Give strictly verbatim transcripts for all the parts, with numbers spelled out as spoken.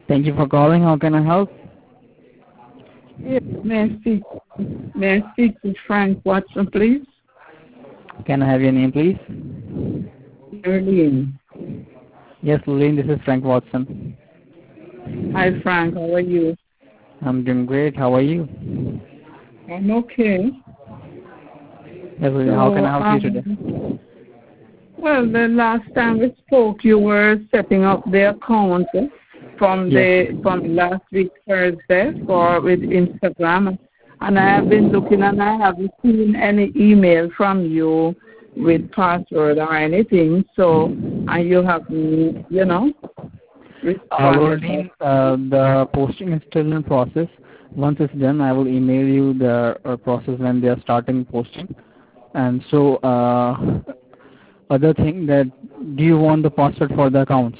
Thank you for calling. How can I help? Yes, may I speak, may I speak to Frank Watson, please? Can I have your name, please? Erlene. Yes, Lorraine, this is Frank Watson. Hi, Frank. How are you? I'm doing great. How are you? I'm okay. Yes, Lorraine, how can So, I help you today? um, well, the last time we spoke, you were setting up the account from Yes. the from last week Thursday for with Instagram, and I have been looking and I haven't seen any email from you with password or anything. So, and you haven't, you know, Uh, responded. Lorraine, uh, the posting is still in process. Once it's done, I will email you the uh, process when they are starting posting. And so, uh, other thing that, do you want the password for the accounts?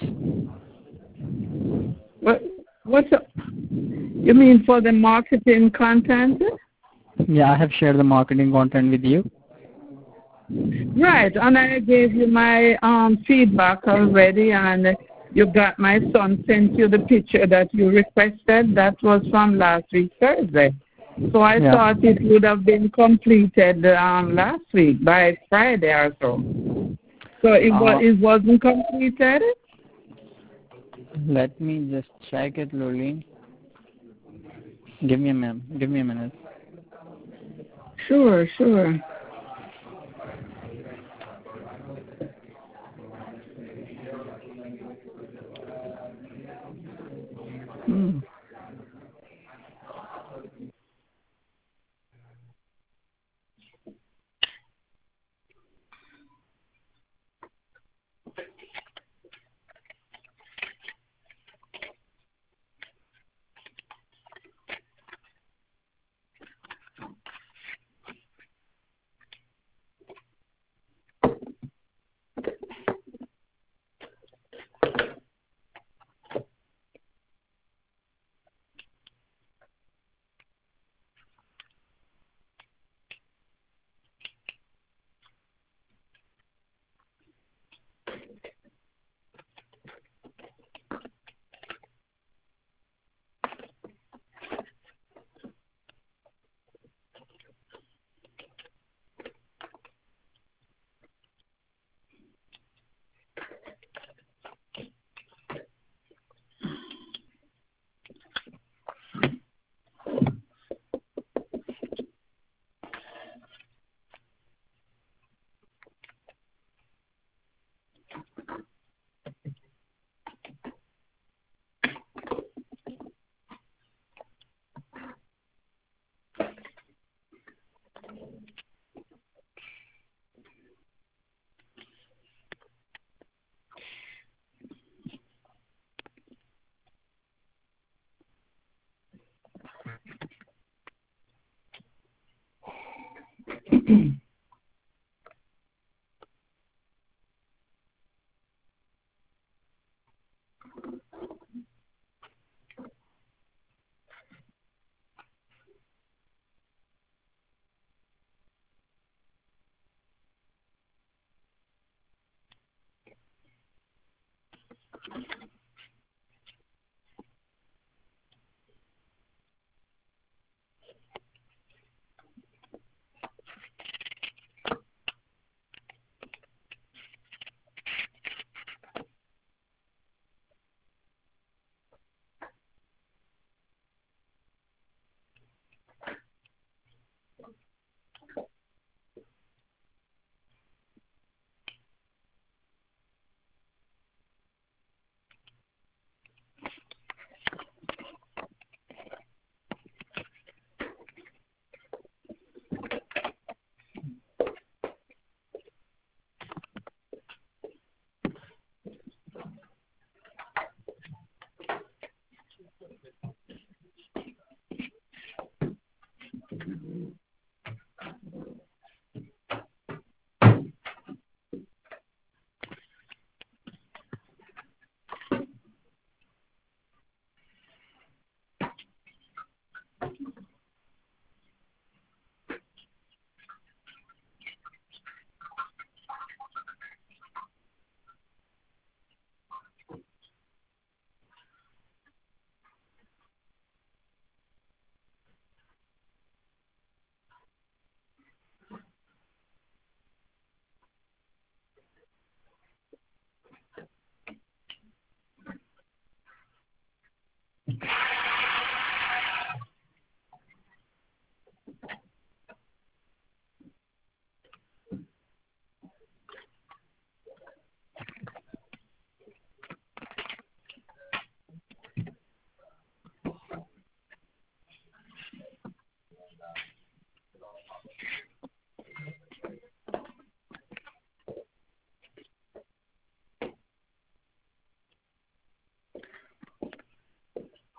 What what's the, you mean for the marketing content? Yeah, I have shared the marketing content with you. Right, and I gave you my um feedback already, and you got my son sent you the picture that you requested. That was from last week Thursday. So I Yeah. thought it would have been completed um last week by Friday or so. So it was Uh, it wasn't completed. let me just check it, Lorraine. Give me a minute. Give me a minute. Sure, sure. Hmm.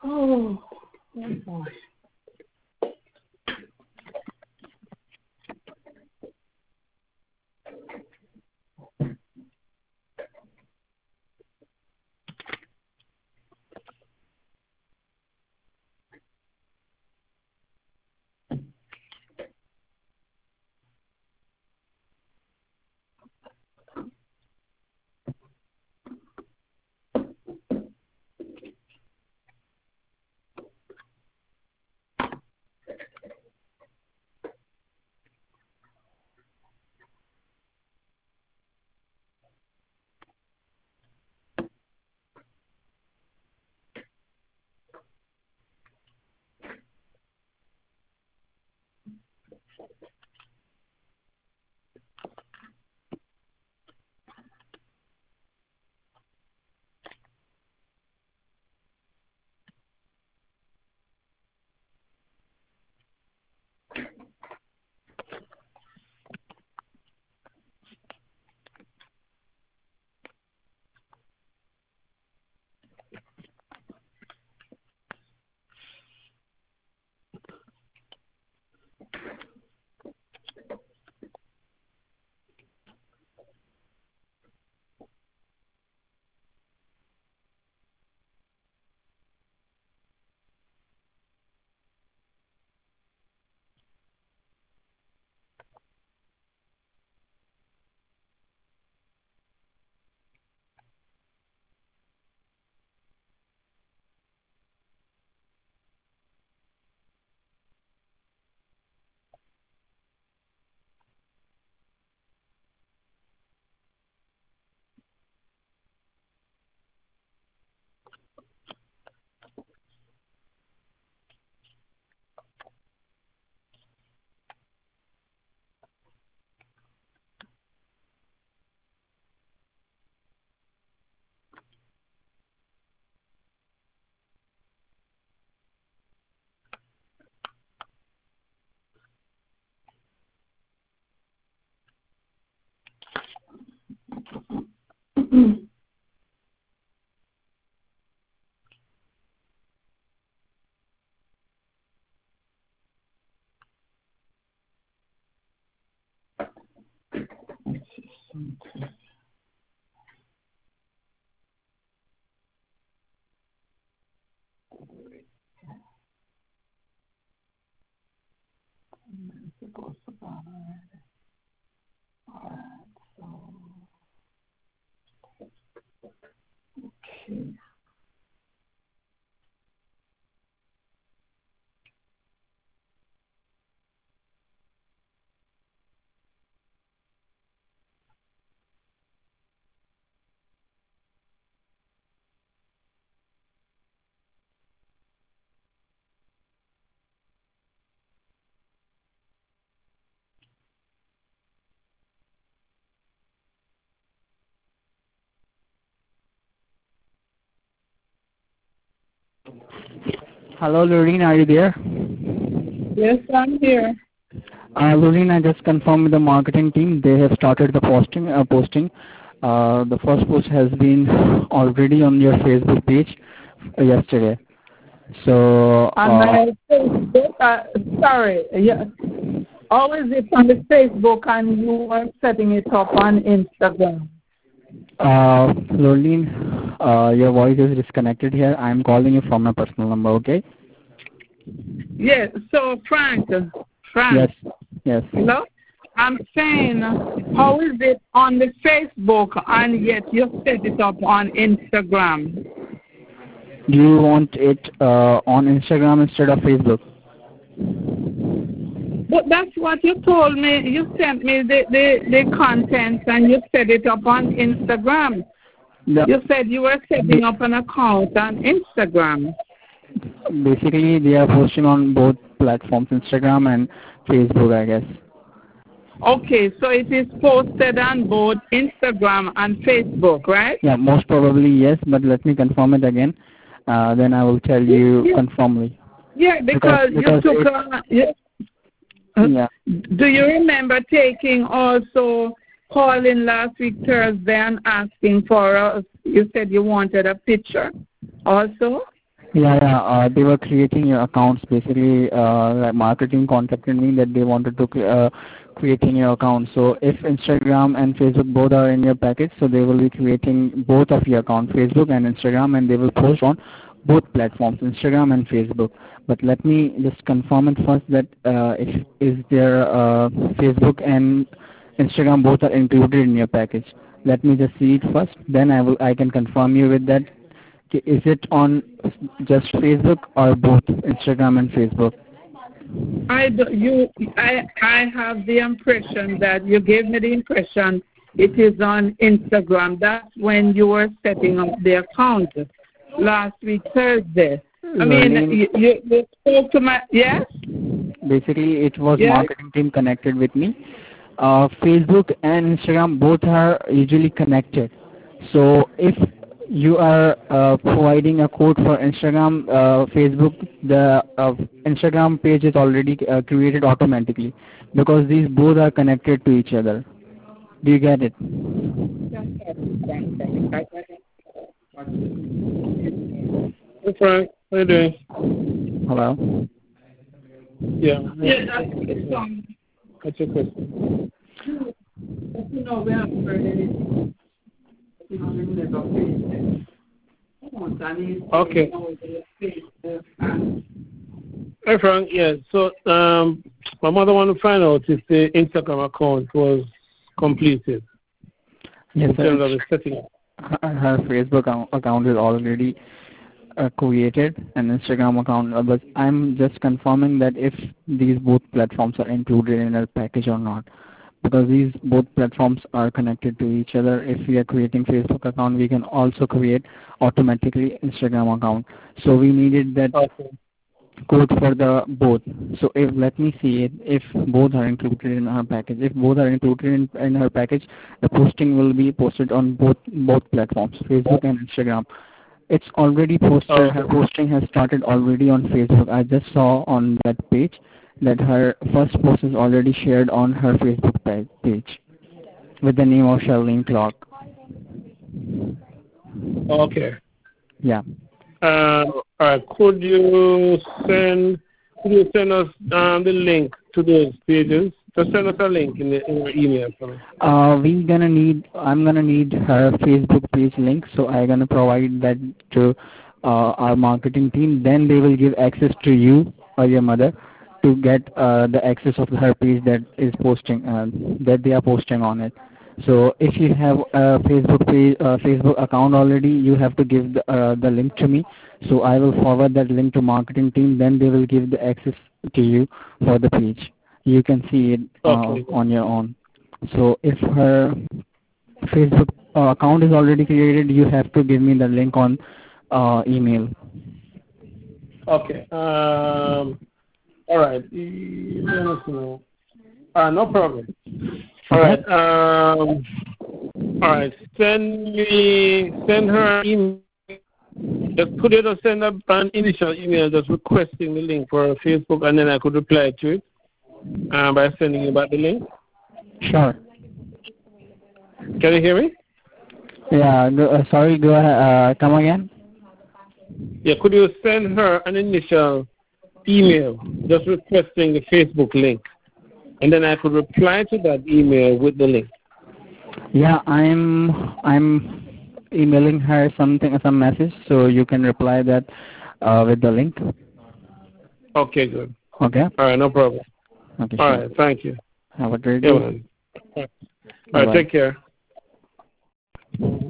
Oh, oh boy. Hello, Lorraine, are you there? Yes, I'm here. Uh, Lorraine, I just confirmed with the marketing team. They have started the posting. Uh, posting. Uh, the first post has been already on your Facebook page uh, yesterday. So, On uh, my Facebook, uh, sorry, yeah. Always it's on the Facebook and you are setting it up on Instagram. uh, Lorraine, uh, your voice is disconnected here. I'm calling you from my personal number, okay? Yes, so Frank, Yes, Frank, yes. hello? I'm saying, how is it on the Facebook and yet you set it up on Instagram? Do you want it uh, on Instagram instead of Facebook? But that's what you told me. You sent me the, the, the content and you set it up on Instagram. The, You said you were setting up an account on Instagram. basically, they are posting on both platforms, Instagram and Facebook, I guess. Okay, so it is posted on both Instagram and Facebook, right? Yeah, most probably yes, but let me confirm it again. Uh, then I will tell you Yeah, confirmly. yeah, because, Because, because you took it, uh, you, uh, yeah. do you remember taking also calling last week Thursday and asking for us? You said you wanted a picture also? Yeah, yeah. Uh, they were creating your accounts. Basically, uh, like marketing contacted me that they wanted to cre- uh, creating your account. So if Instagram and Facebook both are in your package, so they will be creating both of your account, Facebook and Instagram, and they will post on both platforms, Instagram and Facebook. But let me just confirm it first that uh, if is there uh, Facebook and Instagram both are included in your package. Let me just see it first. Then I will I can confirm you with that. Okay, is it on just Facebook or both Instagram and Facebook? I do, you I I have the impression that you gave me the impression it is on Instagram. That's when you were setting up the account last week Thursday. I mean, Verlene, you, you, you spoke to my yes, basically it was yes. marketing team connected with me. Uh, Facebook and Instagram both are usually connected. So if you are uh, providing a code for Instagram, uh, Facebook, the uh, Instagram page is already uh, created automatically because these both are connected to each other. Do you get it? Hey Frank, how you doing? Hello? Yeah. Yeah, that's the song. What's your question? No, we haven't heard anything. Okay. Hey Frank, yeah. So um, my mother wanted to find out if the Instagram account was completed Yes, in sir. terms of the setting up. Her her Facebook account account is already uh, created, an Instagram account, uh, but I'm just confirming that if these both platforms are included in our package or not, because these both platforms are connected to each other. If we are creating Facebook account, we can also create automatically Instagram account. So we needed that Okay. code for the both. So if let me see it, if both are included in our package. If both are included in, in our package, the posting will be posted on both both platforms, Facebook and Instagram. It's already posted. Her Okay. posting has started already on Facebook. I just saw on that page that her first post is already shared on her Facebook pa- page with the name of Charlene Clark. Okay. Yeah. Uh, all right. Could you send could you send us um, the link to those pages? Just send us a link in, the, in your email for me. Uh, we gonna need. I'm gonna need her Facebook page link, so I'm gonna provide that to uh, our marketing team. Then they will give access to you or your mother to get uh, the access of her page that is posting uh, that they are posting on it. So if you have a Facebook page, uh, Facebook account already, you have to give the, uh, the link to me. So I will forward that link to marketing team. Then they will give the access to you for the page. You can see it uh, Okay. on your own. So if her Facebook uh, account is already created, you have to give me the link on uh, email. Okay. Um. All right. Let us know. Uh, no problem. All Okay? right. Um. All right. Send me. Send her an email. Just put it or send up an initial email just requesting the link for her Facebook, and then I could reply to it uh, by sending you back the link. Sure. Can you hear me? Yeah. Go, uh, sorry. Go ahead. Uh, come again. Yeah. Could you send her an initial email just requesting the Facebook link, and then I could reply to that email with the link. Yeah, I'm I'm emailing her something, some message, so you can reply that uh, with the link. Okay, good. Okay. All right, no problem. Okay, All sure. right, thank you. Have a great Yeah, day. man. All right, Bye-bye. take care.